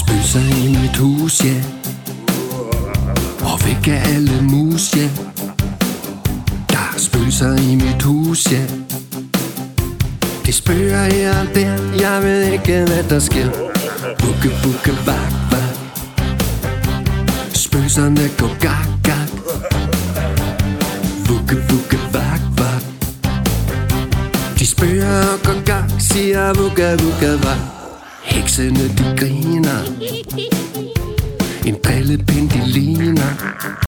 Spøgelser i mit hus, ja. Og væk er alle mus, ja. Der er spøgelser i mit hus, ja. De spørger her og der, jeg ved ikke hvad der sker. Bukke, bukke, vak, vak. Spøgelserne går gak, gak. Bukke, bukke, vak, vak. De spørger og går gak, siger bukke, bukke, vak. Heksene de griner. En drillepind de ligner.